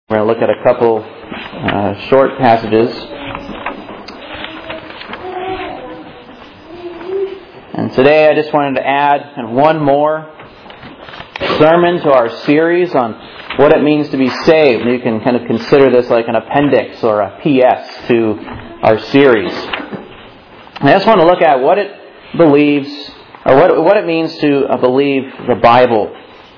We're going to look at a couple short passages. And today I just wanted to add one more sermon to our series on what it means to be saved. You can kind of consider this like an appendix or a PS to our series. I just want to look at what it believes, or what it means to believe the Bible.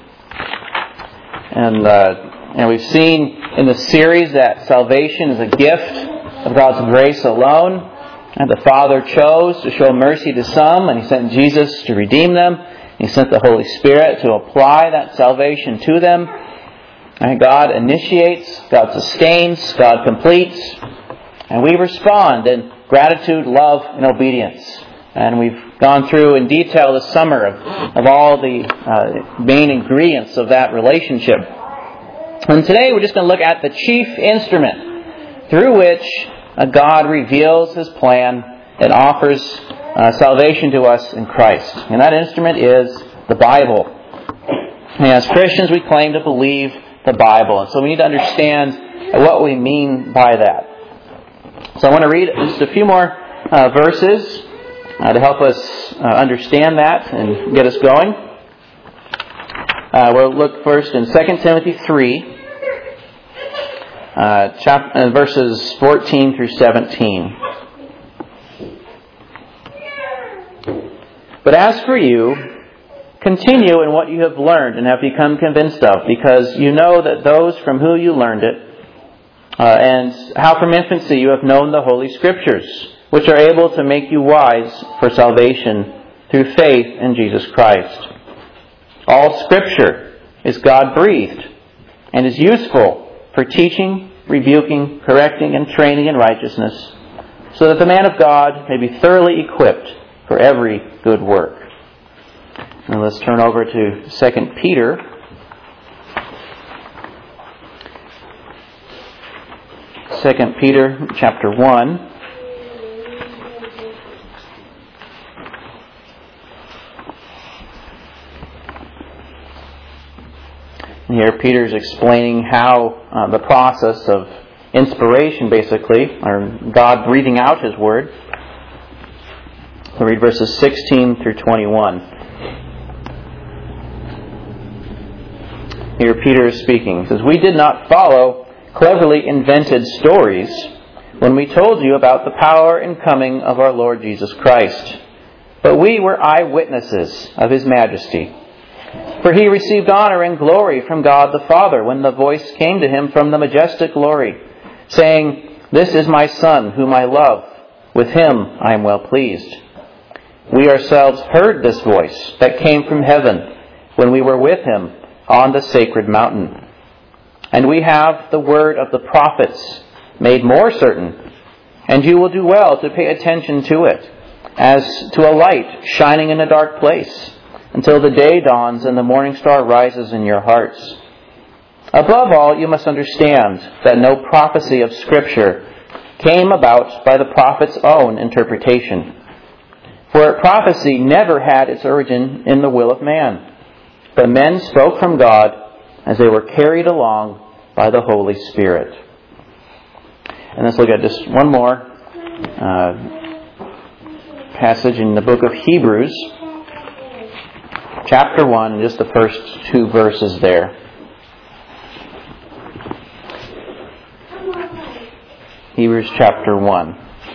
And we've seen in the series that salvation is a gift of God's grace alone. And the Father chose to show mercy to some, and He sent Jesus to redeem them. He sent the Holy Spirit to apply that salvation to them. And God initiates, God sustains, God completes. And we respond in gratitude, love, and obedience. And we've gone through in detail this summer of all the main ingredients of that relationship. And today we're just going to look at the chief instrument through which God reveals His plan and offers salvation to us in Christ. And that instrument is the Bible. And as Christians, we claim to believe the Bible. And so we need to understand what we mean by that. So I want to read just a few more verses to help us understand that and get us going. We'll look first in 2 Timothy 3, verses 14 through 17. But as for you, continue in what you have learned and have become convinced of, because you know that those from whom you learned it, and how from infancy you have known the Holy Scriptures, which are able to make you wise for salvation through faith in Jesus Christ. All Scripture is God-breathed and is useful for teaching, rebuking, correcting, and training in righteousness, so that the man of God may be thoroughly equipped for every good work. Now let's turn over to 2 Peter. 2 Peter chapter 1. Here Peter's explaining how the process of inspiration, basically, or God breathing out His Word. We'll read verses 16 through 21. Here Peter is speaking. He says, "We did not follow cleverly invented stories when we told you about the power and coming of our Lord Jesus Christ, but we were eyewitnesses of His majesty. For He received honor and glory from God the Father when the voice came to Him from the majestic glory, saying, 'This is my Son, whom I love. With Him I am well pleased.' We ourselves heard this voice that came from heaven when we were with Him on the sacred mountain. And we have the word of the prophets made more certain, and you will do well to pay attention to it, as to a light shining in a dark place, until the day dawns and the morning star rises in your hearts. Above all, you must understand that no prophecy of Scripture came about by the prophet's own interpretation. For prophecy never had its origin in the will of man, but men spoke from God as they were carried along by the Holy Spirit." And let's look at just one more passage in the book of Hebrews, chapter 1, just the first two verses there. Hebrews chapter 1.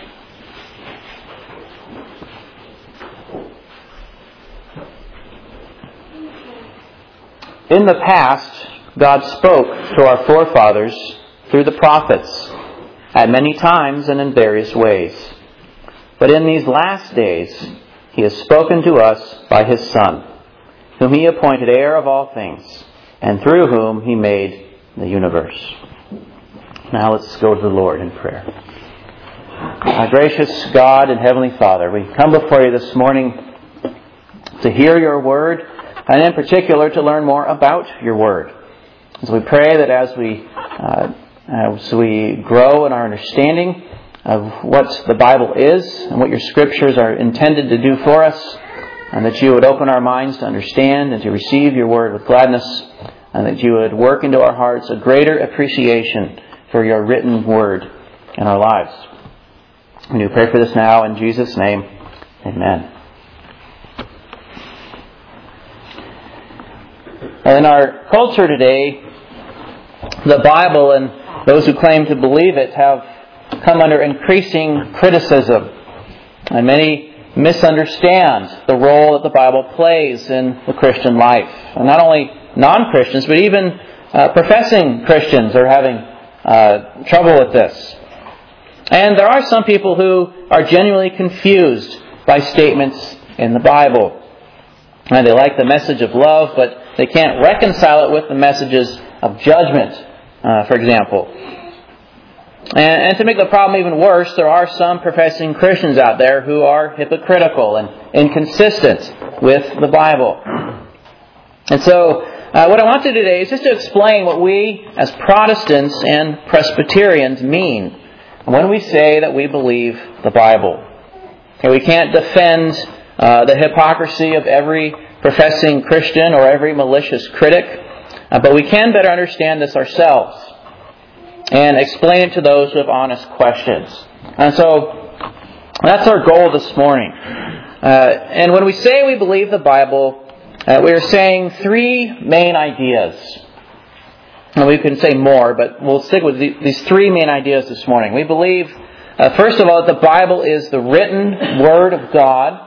"In the past, God spoke to our forefathers through the prophets at many times and in various ways. But in these last days, He has spoken to us by His Son, whom He appointed heir of all things, and through whom He made the universe." Now let's go to the Lord in prayer. Our gracious God and Heavenly Father, we come before You this morning to hear Your Word, and in particular to learn more about Your Word. So we pray that as we grow in our understanding of what the Bible is and what Your Scriptures are intended to do for us, and that You would open our minds to understand and to receive Your Word with gladness, and that you would work into our hearts a greater appreciation for your written word in our lives. We do pray for this now in Jesus' name. Amen. In our culture today, the Bible and those who claim to believe it have come under increasing criticism. And many misunderstand the role that the Bible plays in the Christian life. And not only non-Christians, but even professing Christians are having trouble with this. And there are some people who are genuinely confused by statements in the Bible. And they like the message of love, but they can't reconcile it with the messages of judgment, for example. And to make the problem even worse, there are some professing Christians out there who are hypocritical and inconsistent with the Bible. And so, what I want to do today is just to explain what we as Protestants and Presbyterians mean when we say that we believe the Bible. And we can't defend the hypocrisy of every professing Christian or every malicious critic, but we can better understand this ourselves and explain it to those who have honest questions. And so that's our goal this morning. And when we say we believe the Bible, we are saying three main ideas. And we can say more, but we'll stick with these three main ideas this morning. We believe, first of all, that the Bible is the written Word of God.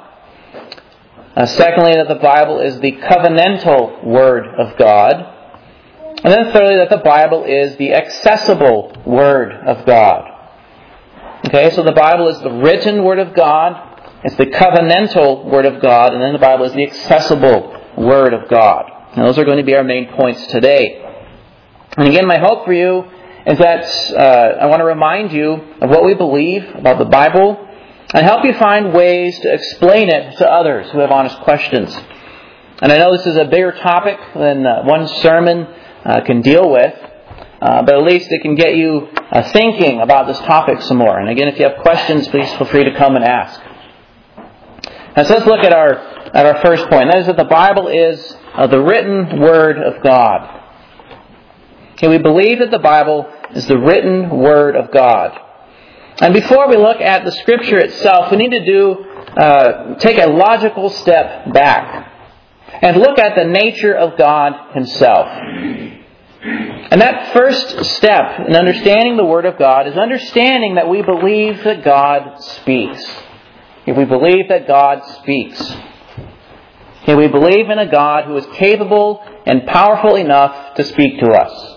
Secondly, that the Bible is the covenantal Word of God. And then thirdly, that the Bible is the accessible Word of God. Okay, so the Bible is the written Word of God, it's the covenantal Word of God, and then the Bible is the accessible Word of God. And those are going to be our main points today. And again, my hope for you is that I want to remind you of what we believe about the Bible and help you find ways to explain it to others who have honest questions. And I know this is a bigger topic than one sermon can deal with, but at least it can get you thinking about this topic some more. And again, if you have questions, please feel free to come and ask. And so let's look at our first point. That is that the Bible is the written Word of God. Okay, we believe that the Bible is the written Word of God. And before we look at the Scripture itself, we need to take a logical step back and look at the nature of God Himself. And that first step in understanding the Word of God is understanding that we believe that God speaks. If we believe that God speaks, if we believe in a God who is capable and powerful enough to speak to us.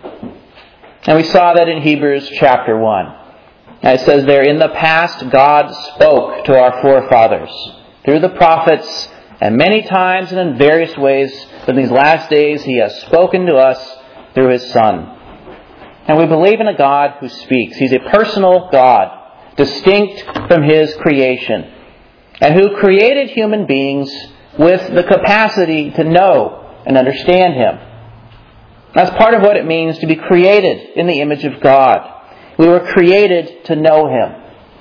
And we saw that in Hebrews chapter 1. It says there, in the past God spoke to our forefathers through the prophets, and many times and in various ways, but in these last days He has spoken to us through His Son. And we believe in a God who speaks. He's a personal God, distinct from His creation, and who created human beings with the capacity to know and understand Him. That's part of what it means to be created in the image of God. We were created to know Him.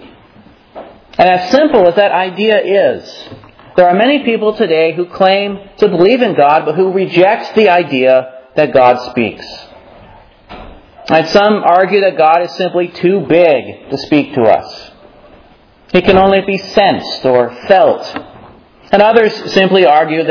And as simple as that idea is, there are many people today who claim to believe in God, but who reject the idea that God speaks. And some argue that God is simply too big to speak to us. He can only be sensed or felt. And others simply argue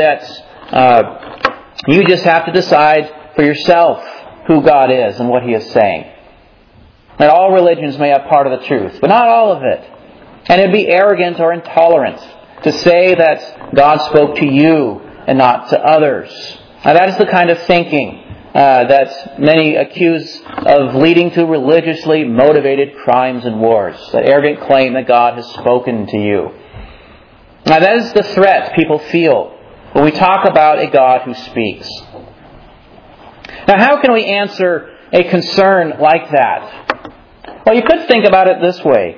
that you just have to decide for yourself who God is and what He is saying. That all religions may have part of the truth, but not all of it. And it would be arrogant or intolerant to say that God spoke to you and not to others. Now, that is the kind of thinking that many accuse of leading to religiously motivated crimes and wars. That arrogant claim that God has spoken to you. Now, that is the threat people feel when we talk about a God who speaks. Now, how can we answer a concern like that? Well, you could think about it this way.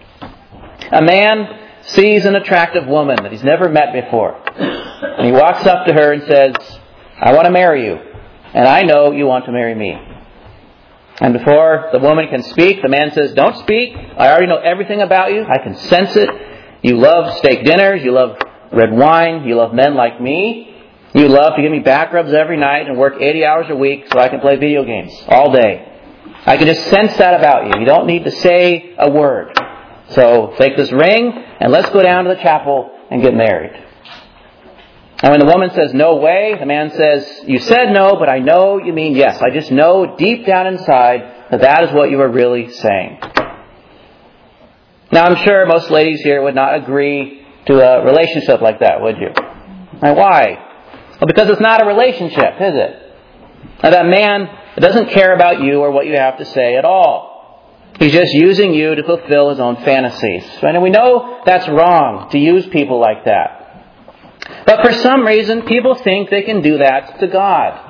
A man sees an attractive woman that he's never met before. And he walks up to her and says, I want to marry you. And I know you want to marry me. And before the woman can speak, the man says, don't speak. I already know everything about you. I can sense it. You love steak dinners. You love red wine. You love men like me. You love to give me back rubs every night and work 80 hours a week so I can play video games all day. I can just sense that about you. You don't need to say a word. So take this ring and let's go down to the chapel and get married. And when the woman says, no way, the man says, you said no, but I know you mean yes. I just know deep down inside that that is what you are really saying. Now, I'm sure most ladies here would not agree to a relationship like that, would you? Now, why? Well, because it's not a relationship, is it? Now, that man doesn't care about you or what you have to say at all. He's just using you to fulfill his own fantasies. And we know that's wrong, to use people like that. But for some reason, people think they can do that to God.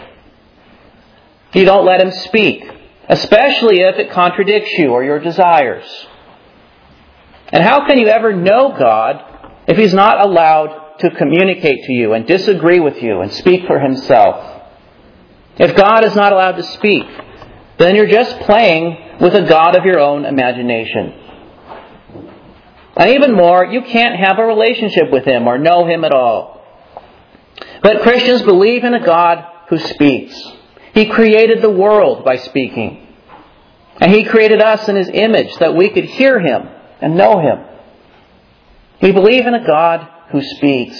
You don't let Him speak, especially if it contradicts you or your desires. And how can you ever know God if He's not allowed to communicate to you and disagree with you and speak for Himself? If God is not allowed to speak, then you're just playing with a God of your own imagination. And even more, you can't have a relationship with Him or know Him at all. But Christians believe in a God who speaks. He created the world by speaking. And He created us in His image that we could hear Him and know Him. We believe in a God who speaks.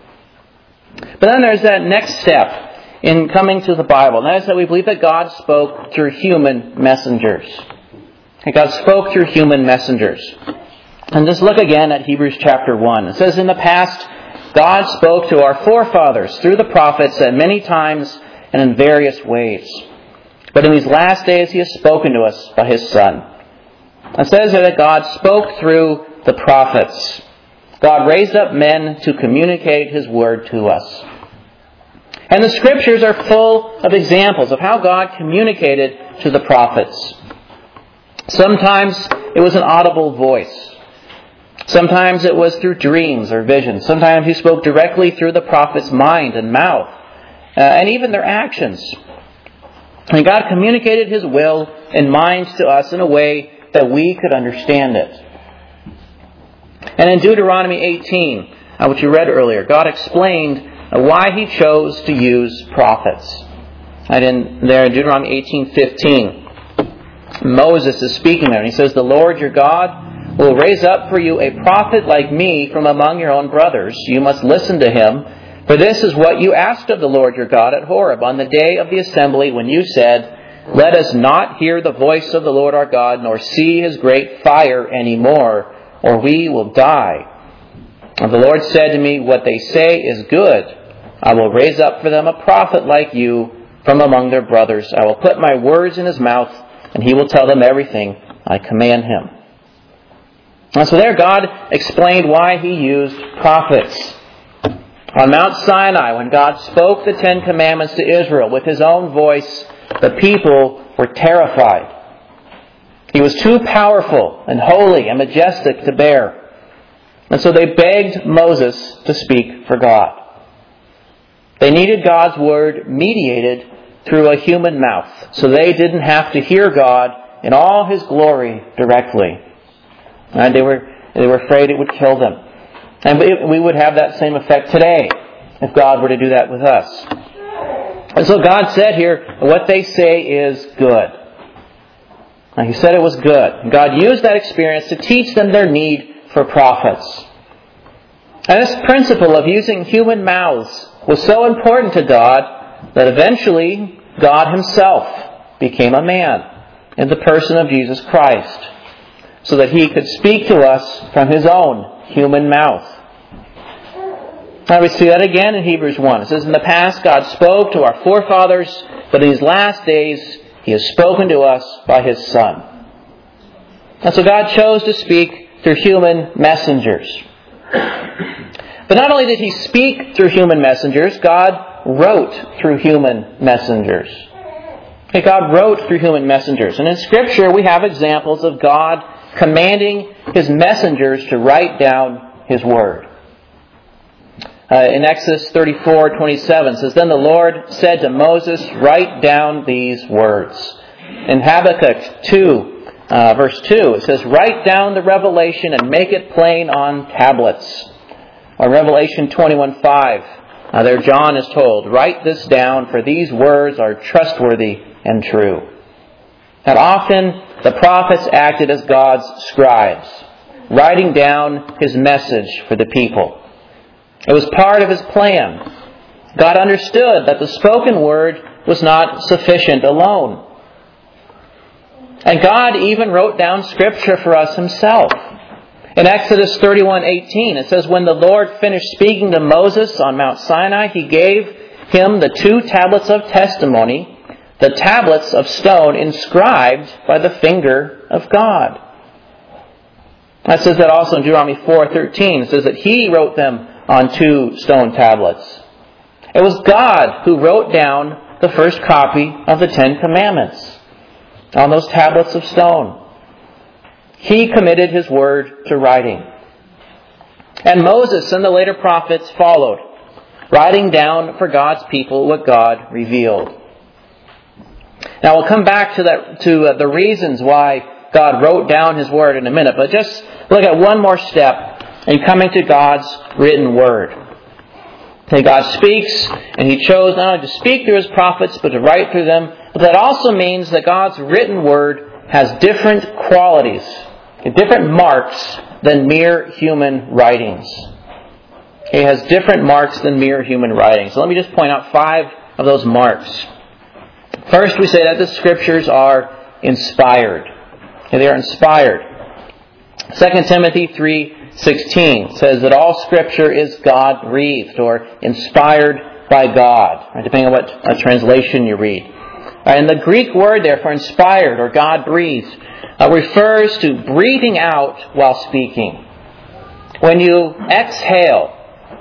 But then there's that next step in coming to the Bible. And that is that we believe that God spoke through human messengers. And God spoke through human messengers. And just look again at Hebrews chapter 1. It says, in the past, God spoke to our forefathers through the prophets at many times and in various ways. But in these last days, He has spoken to us by His Son. It says here that God spoke through the prophets. God raised up men to communicate His word to us. And the Scriptures are full of examples of how God communicated to the prophets. Sometimes it was an audible voice. Sometimes it was through dreams or visions. Sometimes He spoke directly through the prophet's mind and mouth, and even their actions. And God communicated His will and mind to us in a way that we could understand it. And in Deuteronomy 18, which you read earlier, God explained why He chose to use prophets. And in Deuteronomy 18:15, Moses is speaking there, and he says, the Lord your God will raise up for you a prophet like me from among your own brothers. You must listen to him. For this is what you asked of the Lord your God at Horeb on the day of the assembly when you said, let us not hear the voice of the Lord our God, nor see His great fire any more, or we will die. And the Lord said to me, what they say is good. I will raise up for them a prophet like you from among their brothers. I will put my words in his mouth, and he will tell them everything I command him. And so there God explained why He used prophets. On Mount Sinai, when God spoke the Ten Commandments to Israel with His own voice, the people were terrified. He was too powerful and holy and majestic to bear. And so they begged Moses to speak for God. They needed God's word mediated through a human mouth, so they didn't have to hear God in all His glory directly. And they were afraid it would kill them. And we would have that same effect today if God were to do that with us. And so God said here, what they say is good. Now He said it was good. God used that experience to teach them their need for prophets. And this principle of using human mouths was so important to God that eventually God Himself became a man in the person of Jesus Christ, so that He could speak to us from His own human mouth. Now we see that again in Hebrews 1. It says, in the past God spoke to our forefathers, but in these last days He has spoken to us by His Son. And so God chose to speak through human messengers. But not only did He speak through human messengers, God wrote through human messengers. Okay, God wrote through human messengers. And in Scripture we have examples of God commanding His messengers to write down His word. In Exodus 34:27 says, then the Lord said to Moses, write down these words. In Habakkuk 2, verse 2, it says, write down the revelation and make it plain on tablets. Or Revelation 21:5, There John is told, "Write this down, for these words are trustworthy and true." And often the prophets acted as God's scribes, writing down His message for the people. It was part of His plan. God understood that the spoken word was not sufficient alone. And God even wrote down Scripture for us Himself. In Exodus 31:18, it says, "When the Lord finished speaking to Moses on Mount Sinai, He gave him the 2 tablets of testimony, the tablets of stone inscribed by the finger of God." That says that also in Deuteronomy 4:13. It says that He wrote them on 2 stone tablets. It was God who wrote down the first copy of the 10 Commandments on those tablets of stone. He committed His word to writing. And Moses and the later prophets followed, writing down for God's people what God revealed. Now we'll come back to the reasons why God wrote down His word in a minute, but just look at one more step in coming to God's written word. Okay, God speaks, and He chose not only to speak through His prophets, but to write through them. But that also means that God's written word has different qualities, different marks than mere human writings. It has different marks than mere human writings. So let me just point out 5 of those marks. First, we say that the Scriptures are inspired. Okay, they are inspired. 2 Timothy 3:16 says that all Scripture is God-breathed or inspired by God, right, depending on what translation you read. And the Greek word there for inspired or God-breathed refers to breathing out while speaking. When you exhale,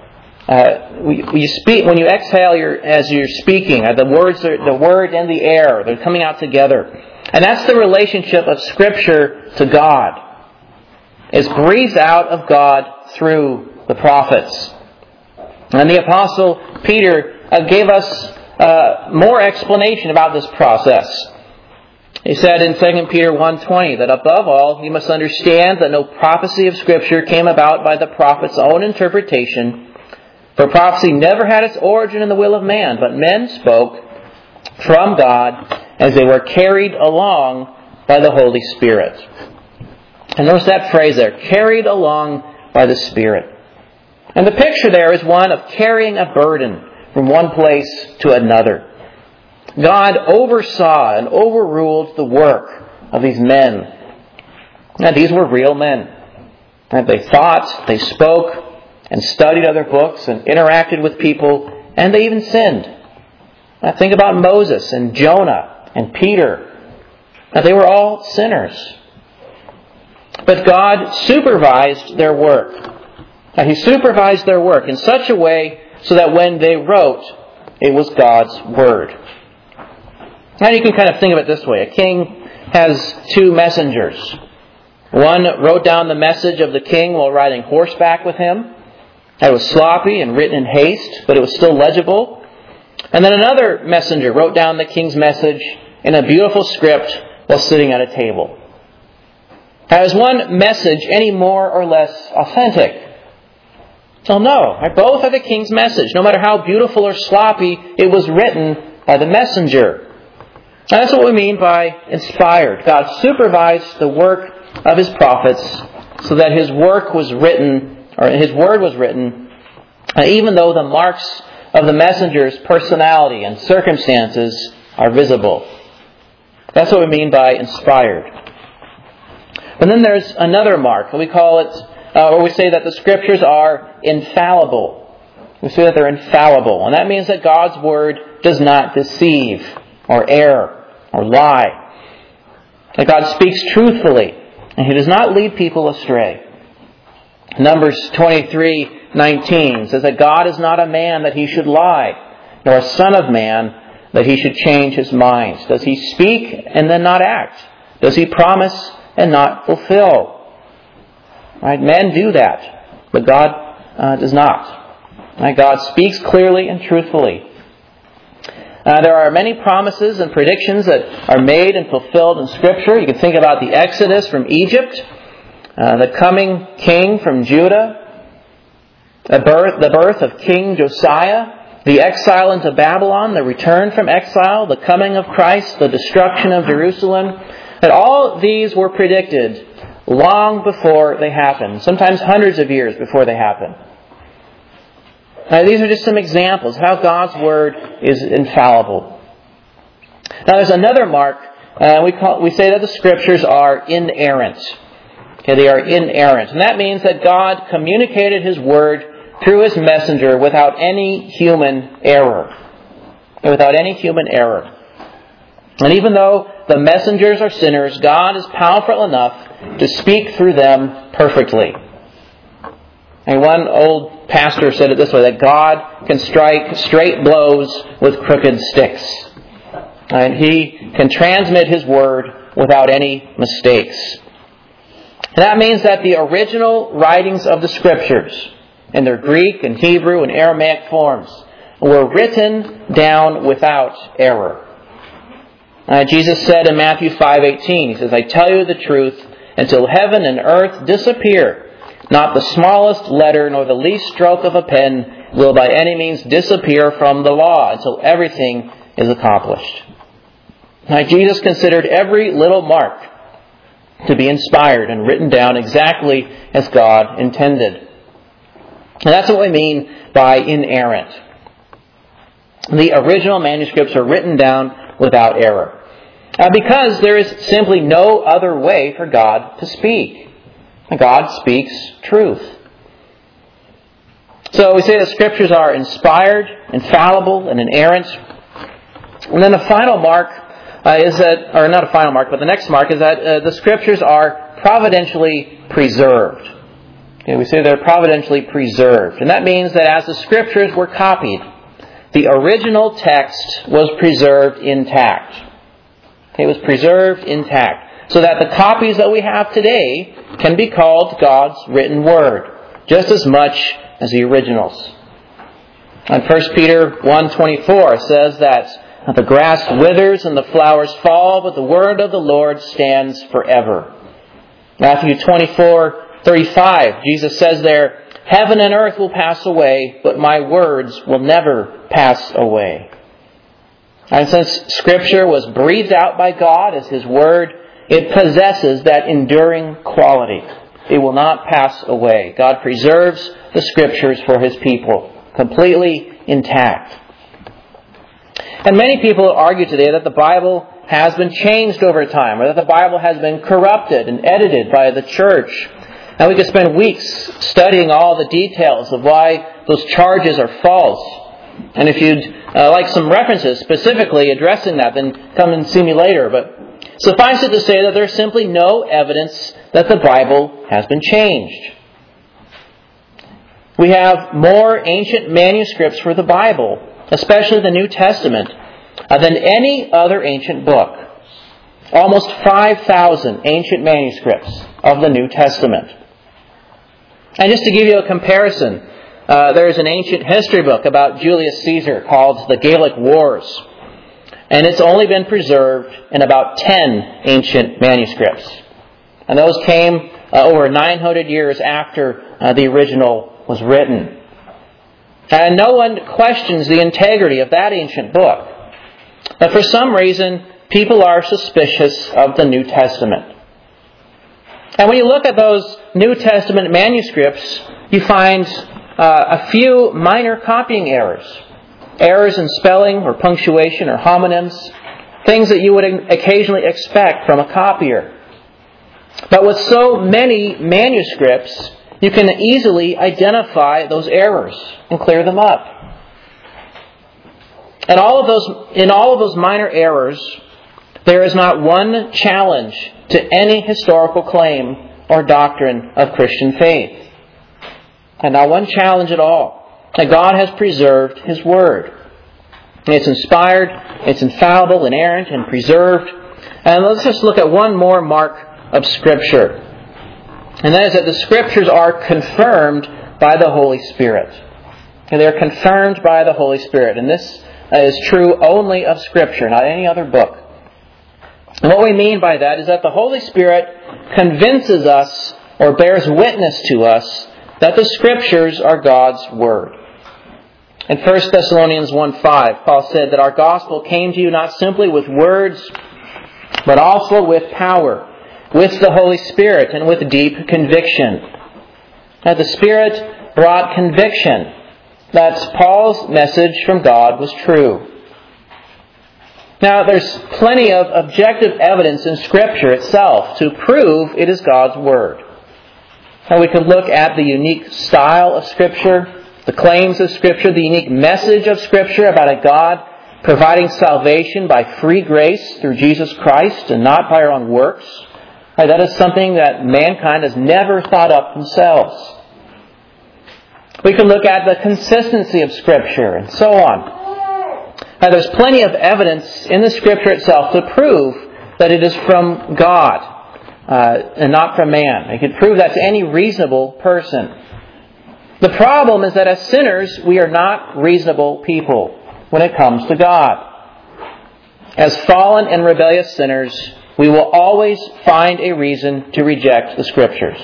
when you exhale as you're speaking, the word and the air, they're coming out together. And that's the relationship of Scripture to God. It's breathed out of God through the prophets. And the Apostle Peter gave us more explanation about this process. He said in 2 Peter 1:20 that above all, you must understand that no prophecy of Scripture came about by the prophet's own interpretation. For prophecy never had its origin in the will of man, but men spoke from God as they were carried along by the Holy Spirit. And notice that phrase there, carried along by the Spirit. And the picture there is one of carrying a burden from one place to another. God oversaw and overruled the work of these men. Now, these were real men. And they thought, they spoke, and studied other books, and interacted with people, and they even sinned. Now, think about Moses and Jonah and Peter. Now, they were all sinners. But God supervised their work. Now, He supervised their work in such a way so that when they wrote, it was God's Word. Now you can kind of think of it this way. A king has 2 messengers. One wrote down the message of the king while riding horseback with him. It was sloppy and written in haste, but it was still legible. And then another messenger wrote down the king's message in a beautiful script while sitting at a table. Now, is one message any more or less authentic? Well, no. Both are the king's message. No matter how beautiful or sloppy, it was written by the messenger. Now, that's what we mean by inspired. God supervised the work of His prophets so that His work was written, or His word was written, even though the marks of the messenger's personality and circumstances are visible. That's what we mean by inspired. And then there's another mark. We call it, or we say that the Scriptures are infallible. We say that they're infallible. And that means that God's Word does not deceive or err or lie. That God speaks truthfully and He does not lead people astray. Numbers 23:19 says that God is not a man that He should lie, nor a son of man that He should change His mind. Does He speak and then not act? Does He promise and not fulfill? Right? Men do that, but God does not. Right? God speaks clearly and truthfully. There are many promises and predictions that are made and fulfilled in Scripture. You can think about the Exodus from Egypt, the coming king from Judah, the birth of King Josiah, the exile into Babylon, the return from exile, the coming of Christ, the destruction of Jerusalem, that all these were predicted long before they happened, sometimes hundreds of years before they happened. Now, these are just some examples of how God's Word is infallible. Now, there's another mark. We say that the Scriptures are inerrant. Okay, they are inerrant. And that means that God communicated His Word through His messenger without any human error. Without any human error. And even though the messengers are sinners, God is powerful enough to speak through them perfectly. And one old pastor said it this way, that God can strike straight blows with crooked sticks. And He can transmit His Word without any mistakes. And that means that the original writings of the Scriptures, in their Greek and Hebrew and Aramaic forms, were written down without error. Jesus said in Matthew 5:18, He says, I tell you the truth, until heaven and earth disappear, not the smallest letter nor the least stroke of a pen will by any means disappear from the law until everything is accomplished. Now, Jesus considered every little mark to be inspired and written down exactly as God intended. And that's what we mean by inerrant. The original manuscripts are written down without error. Because there is simply no other way for God to speak. God speaks truth. So we say the Scriptures are inspired, infallible, and inerrant. And then the final mark is that, or not a final mark, but the next mark is that the Scriptures are providentially preserved. Okay, we say they're providentially preserved. And that means that as the Scriptures were copied, the original text was preserved intact. It was preserved intact. So that the copies that we have today can be called God's written Word, just as much as the originals. And 1 Peter 1:24 says that the grass withers and the flowers fall, but the word of the Lord stands forever. Matthew 24:35, Jesus says there, heaven and earth will pass away, but my words will never pass away. And since Scripture was breathed out by God as His Word, it possesses that enduring quality. It will not pass away. God preserves the Scriptures for His people, completely intact. And many people argue today that the Bible has been changed over time, or that the Bible has been corrupted and edited by the church. And we could spend weeks studying all the details of why those charges are false. And if you'd like some references specifically addressing that, then come and see me later. But suffice it to say that there's simply no evidence that the Bible has been changed. We have more ancient manuscripts for the Bible, especially the New Testament, than any other ancient book. Almost 5,000 ancient manuscripts of the New Testament. And just to give you a comparison, there's an ancient history book about Julius Caesar called The Gallic Wars. And it's only been preserved in about 10 ancient manuscripts. And those came over 900 years after the original was written. And no one questions the integrity of that ancient book. But for some reason, people are suspicious of the New Testament. And when you look at those New Testament manuscripts, you find a few minor copying errors. Errors in spelling or punctuation or homonyms. Things that you would occasionally expect from a copier. But with so many manuscripts, you can easily identify those errors and clear them up. And in all of those minor errors, there is not one challenge to any historical claim or doctrine of Christian faith. And not one challenge at all. That God has preserved His Word. It's inspired, it's infallible, inerrant, and preserved. And let's just look at one more mark of Scripture. And that is that the Scriptures are confirmed by the Holy Spirit. And they're confirmed by the Holy Spirit. And this is true only of Scripture, not any other book. And what we mean by that is that the Holy Spirit convinces us or bears witness to us that the Scriptures are God's Word. In 1 Thessalonians 1:5, Paul said that our gospel came to you not simply with words, but also with power, with the Holy Spirit, and with deep conviction. Now, the Spirit brought conviction that Paul's message from God was true. Now, there's plenty of objective evidence in Scripture itself to prove it is God's Word. Now, we could look at the unique style of Scripture, the claims of Scripture, the unique message of Scripture about a God providing salvation by free grace through Jesus Christ and not by our own works. That is something that mankind has never thought up themselves. We can look at the consistency of Scripture and so on. Now, there's plenty of evidence in the Scripture itself to prove that it is from God and not from man. You can prove that to any reasonable person. The problem is that as sinners, we are not reasonable people when it comes to God. As fallen and rebellious sinners, we will always find a reason to reject the Scriptures.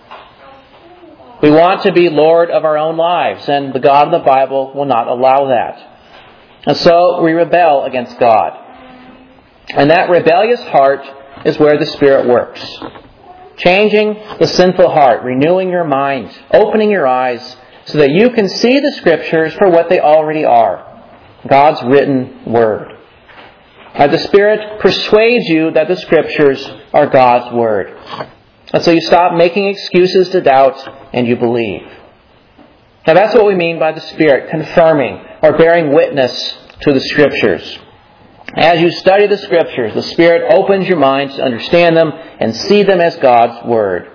We want to be Lord of our own lives, and the God of the Bible will not allow that. And so we rebel against God. And that rebellious heart is where the Spirit works. Changing the sinful heart, renewing your mind, opening your eyes so that you can see the Scriptures for what they already are. God's written Word. The Spirit persuades you that the Scriptures are God's Word. And so you stop making excuses to doubt and you believe. Now that's what we mean by the Spirit confirming or bearing witness to the Scriptures. As you study the Scriptures, the Spirit opens your mind to understand them and see them as God's Word.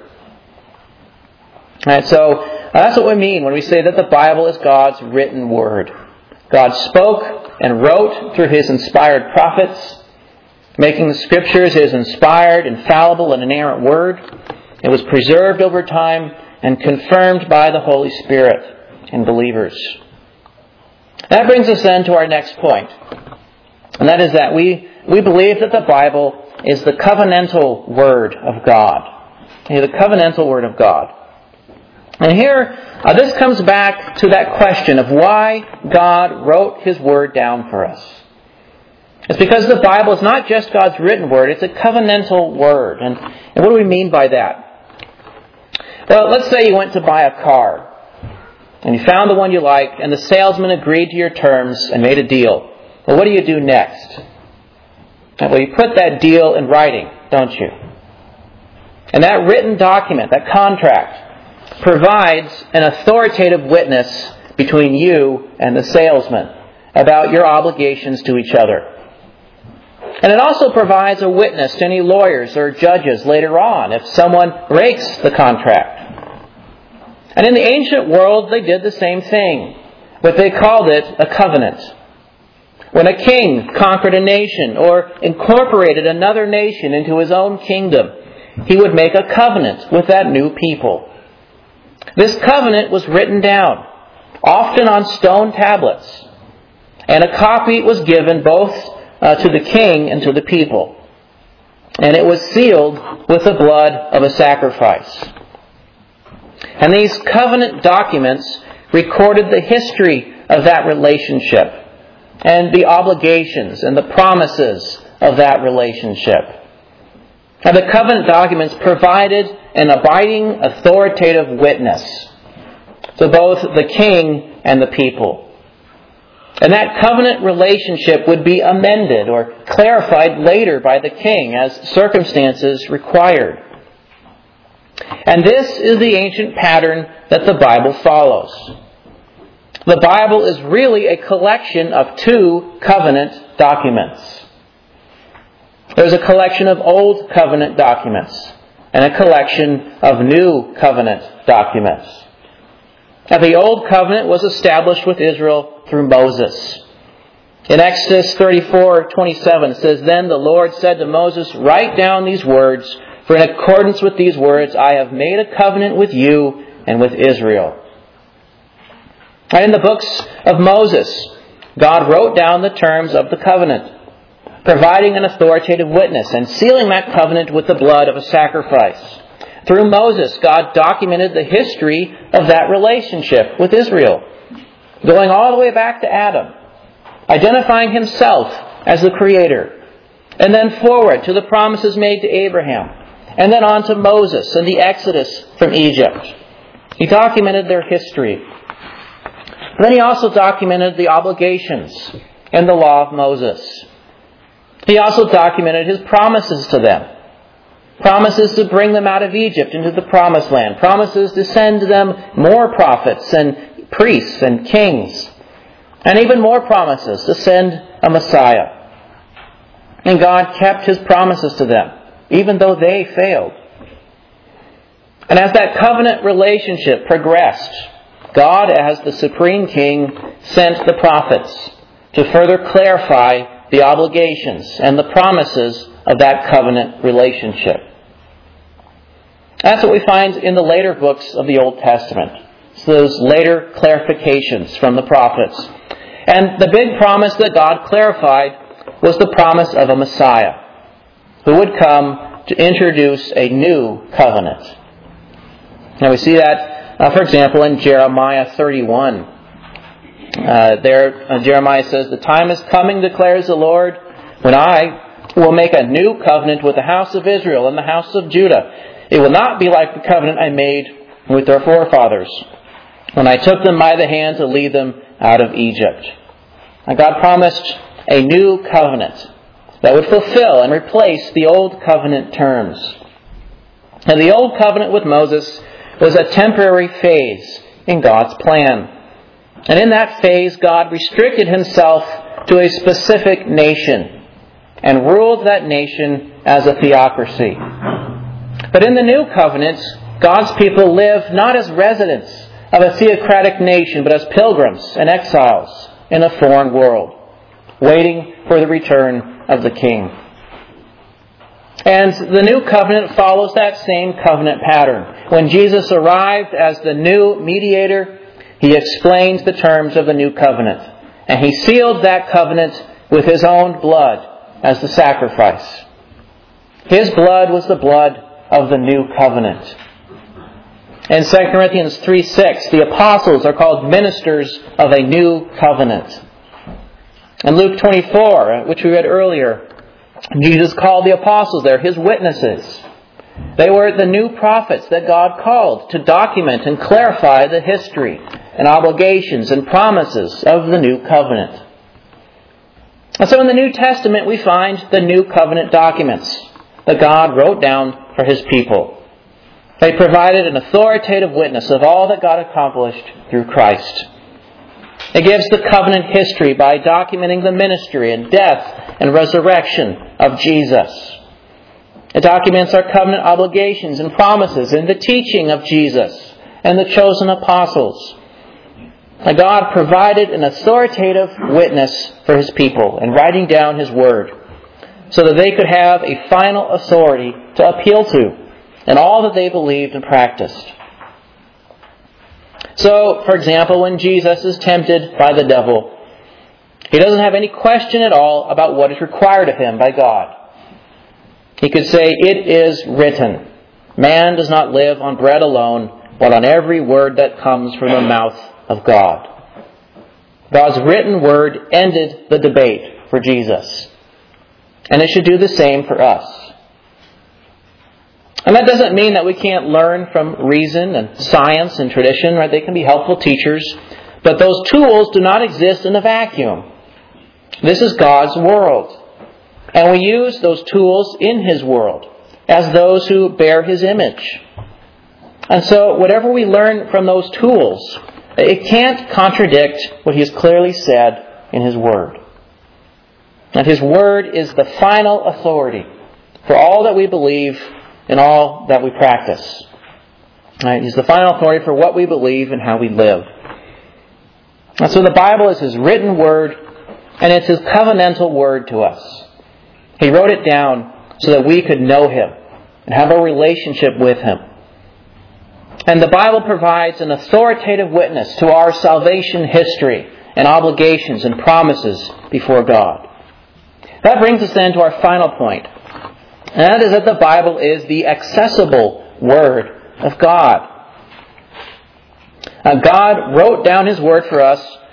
Alright, so that's what we mean when we say that the Bible is God's written Word. God spoke and wrote through His inspired prophets, making the Scriptures His inspired, infallible, and inerrant Word. It was preserved over time and confirmed by the Holy Spirit in believers. That brings us then to our next point. And that is that we believe that the Bible is the covenantal Word of God. The covenantal Word of God. And here, this comes back to that question of why God wrote His Word down for us. It's because the Bible is not just God's written Word, it's a covenantal Word. And what do we mean by that? Well, let's say you went to buy a car, and you found the one you liked, and the salesman agreed to your terms and made a deal. Well, what do you do next? Well, you put that deal in writing, don't you? And that written document, that contract, provides an authoritative witness between you and the salesman about your obligations to each other. And it also provides a witness to any lawyers or judges later on if someone breaks the contract. And in the ancient world, they did the same thing, but they called it a covenant. When a king conquered a nation or incorporated another nation into his own kingdom, he would make a covenant with that new people. This covenant was written down, often on stone tablets, and a copy was given both to the king and to the people. And it was sealed with the blood of a sacrifice. And these covenant documents recorded the history of that relationship and the obligations and the promises of that relationship. And the covenant documents provided an abiding, authoritative witness to both the king and the people. And that covenant relationship would be amended or clarified later by the king as circumstances required. And this is the ancient pattern that the Bible follows. The Bible is really a collection of two covenant documents. There's a collection of Old Covenant documents and a collection of New Covenant documents. Now, the Old Covenant was established with Israel through Moses. In Exodus 34:27 it says, "Then the Lord said to Moses, write down these words, for in accordance with these words I have made a covenant with you and with Israel." And in the books of Moses, God wrote down the terms of the covenant, providing an authoritative witness and sealing that covenant with the blood of a sacrifice. Through Moses, God documented the history of that relationship with Israel. going all the way back to Adam, identifying himself as the Creator, and then forward to the promises made to Abraham, and then on to Moses and the Exodus from Egypt. He documented their history. But then he also documented the obligations in the law of Moses. He also documented his promises to them. Promises to bring them out of Egypt into the promised land. Promises to send to them more prophets and priests and kings. And even more promises to send a Messiah. And God kept His promises to them, even though they failed. And as that covenant relationship progressed, God, as the Supreme King, sent the prophets to further clarify the obligations and the promises of that covenant relationship. That's what we find in the later books of the Old Testament. So those later clarifications from the prophets. And the big promise that God clarified was the promise of a Messiah who would come to introduce a new covenant. Now we see that, for example, in Jeremiah 31. Jeremiah says, "The time is coming, declares the Lord, when I will make a new covenant with the house of Israel and the house of Judah. It will not be like the covenant I made with their forefathers, when I took them by the hand to lead them out of Egypt." And God promised a new covenant that would fulfill and replace the old covenant terms. And the old covenant with Moses was a temporary phase in God's plan. And in that phase, God restricted Himself to a specific nation and ruled that nation as a theocracy. But in the new covenant, God's people live not as residents of a theocratic nation, but as pilgrims and exiles in a foreign world, waiting for the return of the King. And the new covenant follows that same covenant pattern. When Jesus arrived as the new mediator, He explained the terms of the new covenant. And He sealed that covenant with His own blood as the sacrifice. His blood was the blood of the new covenant. In 2 Corinthians 3:6, the apostles are called ministers of a new covenant. In Luke 24, which we read earlier, Jesus called the apostles there His witnesses. They were the new prophets that God called to document and clarify the history and obligations and promises of the new covenant. And so in the New Testament we find the new covenant documents that God wrote down for His people. They provided an authoritative witness of all that God accomplished through Christ. It gives the covenant history by documenting the ministry and death and resurrection of Jesus. It documents our covenant obligations and promises in the teaching of Jesus and the chosen apostles. And God provided an authoritative witness for His people in writing down His Word so that they could have a final authority to appeal to in all that they believed and practiced. So, for example, when Jesus is tempted by the devil, He doesn't have any question at all about what is required of Him by God. He could say, "It is written, man does not live on bread alone, but on every word that comes from the mouth of God." God's written word ended the debate for Jesus. And it should do the same for us. And that doesn't mean that we can't learn from reason and science and tradition, right? They can be helpful teachers. But those tools do not exist in a vacuum. This is God's world. And we use those tools in His world as those who bear His image. And so whatever we learn from those tools, it can't contradict what He has clearly said in His Word. And His Word is the final authority for all that we believe and all that we practice. Right? He's the final authority for what we believe and how we live. And so the Bible is His written Word, and it's His covenantal Word to us. He wrote it down so that we could know Him and have a relationship with Him. And the Bible provides an authoritative witness to our salvation history and obligations and promises before God. That brings us then to our final point. And that is that the Bible is the accessible Word of God. God wrote down His Word for us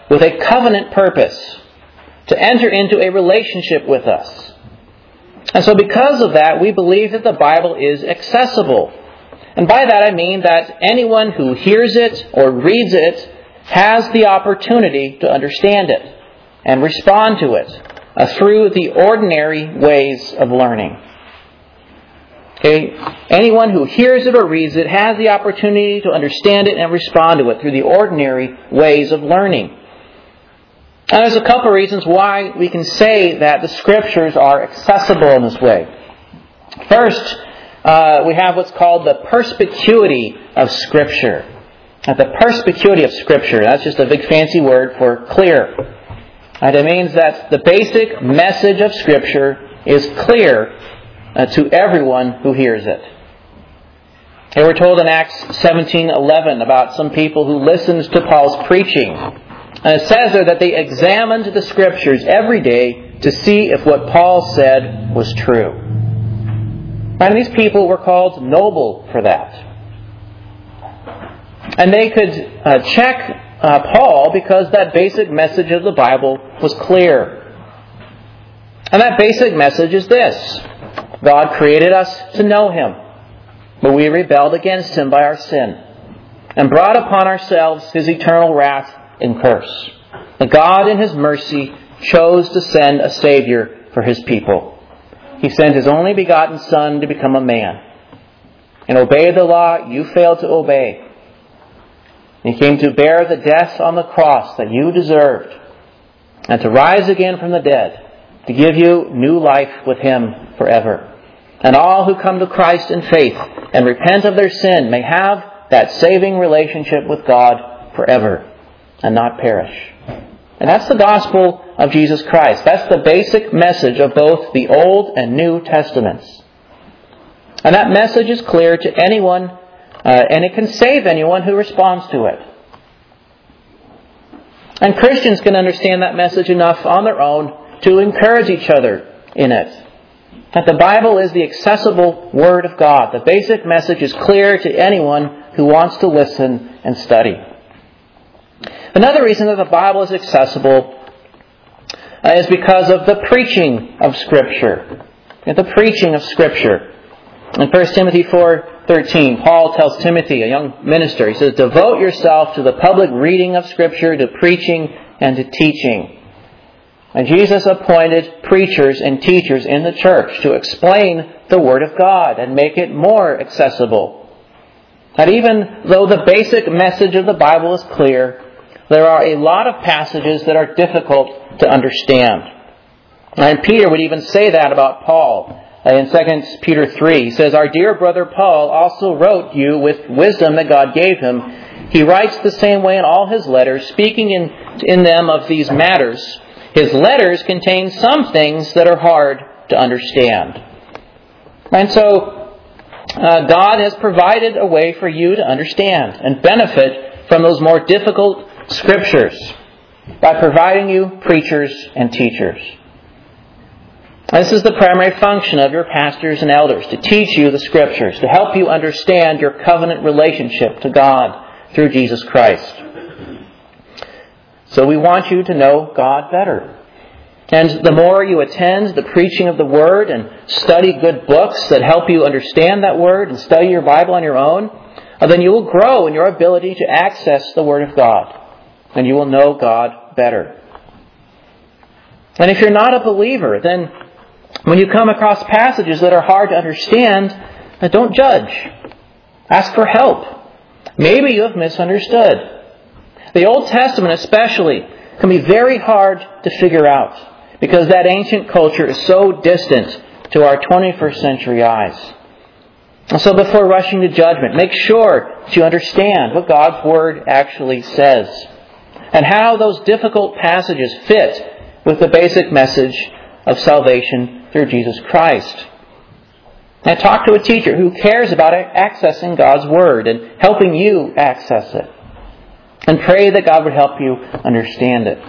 with a covenant purpose to enter into a relationship with us. And so because of that, we believe that the Bible is accessible. And by that I mean that anyone who hears it or reads it has the opportunity to understand it and respond to it through the ordinary ways of learning. Okay? Anyone who hears it or reads it has the opportunity to understand it and respond to it through the ordinary ways of learning. And there's a couple of reasons why we can say that the Scriptures are accessible in this way. First, we have what's called the perspicuity of Scripture. The perspicuity of Scripture, that's just a big fancy word for clear. And it means that the basic message of Scripture is clear to everyone who hears it. Here we're told in Acts 17:11 about some people who listened to Paul's preaching. And it says there that they examined the Scriptures every day to see if what Paul said was true. And these people were called noble for that. And they could check Paul because that basic message of the Bible was clear. And that basic message is this: God created us to know Him, but we rebelled against Him by our sin and brought upon ourselves His eternal wrath and curse. And God in His mercy chose to send a Savior for His people. He sent His only begotten Son to become a man and obey the law you failed to obey. He came to bear the death on the cross that you deserved and to rise again from the dead to give you new life with Him forever. And all who come to Christ in faith and repent of their sin may have that saving relationship with God forever and not perish. And that's the gospel of Jesus Christ. That's the basic message of both the Old and New Testaments. And that message is clear to anyone, and it can save anyone who responds to it. And Christians can understand that message enough on their own to encourage each other in it. That the Bible is the accessible Word of God. The basic message is clear to anyone who wants to listen and study. Another reason that the Bible is accessible is because of the preaching of Scripture. The preaching of Scripture. In 1 Timothy 4:13, Paul tells Timothy, a young minister, he says, "Devote yourself to the public reading of Scripture, to preaching and to teaching." And Jesus appointed preachers and teachers in the church to explain the Word of God and make it more accessible. That even though the basic message of the Bible is clear, there are a lot of passages that are difficult to understand. And Peter would even say that about Paul. In 2 Peter 3, he says, "Our dear brother Paul also wrote you with wisdom that God gave him. He writes the same way in all his letters, speaking in them of these matters. His letters contain some things that are hard to understand." And so, God has provided a way for you to understand and benefit from those more difficult Scriptures by providing you preachers and teachers. This is the primary function of your pastors and elders, to teach you the Scriptures, to help you understand your covenant relationship to God through Jesus Christ. So we want you to know God better. And the more you attend the preaching of the Word and study good books that help you understand that Word and study your Bible on your own, then you will grow in your ability to access the Word of God. And you will know God better. And if you're not a believer, then when you come across passages that are hard to understand, don't judge. Ask for help. Maybe you have misunderstood. The Old Testament especially can be very hard to figure out because that ancient culture is so distant to our 21st century eyes. And so before rushing to judgment, make sure that you understand what God's Word actually says and how those difficult passages fit with the basic message of salvation through Jesus Christ. And talk to a teacher who cares about accessing God's Word and helping you access it. And pray that God would help you understand it.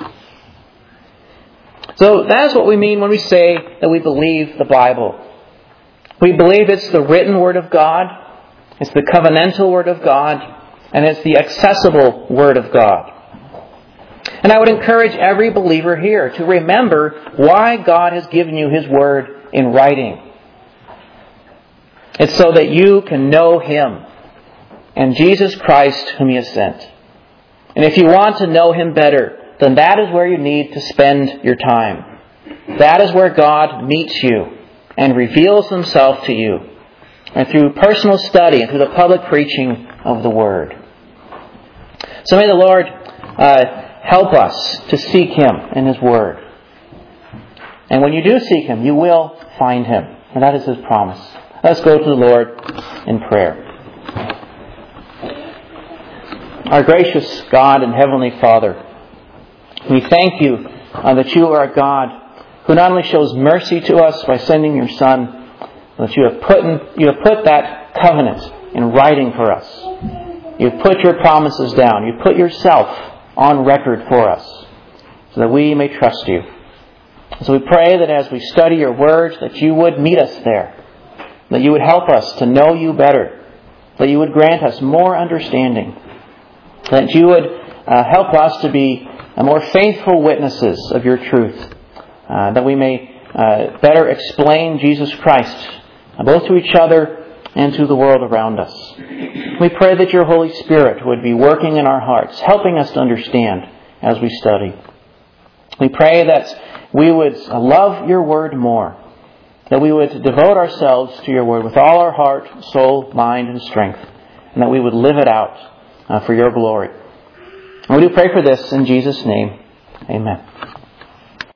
So that's what we mean when we say that we believe the Bible. We believe it's the written Word of God, it's the covenantal Word of God, and it's the accessible Word of God. And I would encourage every believer here to remember why God has given you His Word in writing. It's so that you can know Him and Jesus Christ whom He has sent. And if you want to know Him better, then that is where you need to spend your time. That is where God meets you and reveals Himself to you, and through personal study and through the public preaching of the Word. So may the Lord help us to seek Him in His Word. And when you do seek Him, you will find Him. And that is His promise. Let's go to the Lord in prayer. Our gracious God and Heavenly Father, we thank You that You are a God who not only shows mercy to us by sending Your Son, but You have put that covenant in writing for us. You have put Your promises down. You put Yourself on record for us so that we may trust You. So we pray that as we study Your words, that You would meet us there, that You would help us to know You better, that You would grant us more understanding, that You would help us to be more faithful witnesses of Your truth, that we may better explain Jesus Christ, both to each other and to the world around us. We pray that Your Holy Spirit would be working in our hearts, helping us to understand as we study. We pray that we would love Your Word more, that we would devote ourselves to Your Word with all our heart, soul, mind, and strength, and that we would live it out for Your glory. And we do pray for this in Jesus' name. Amen.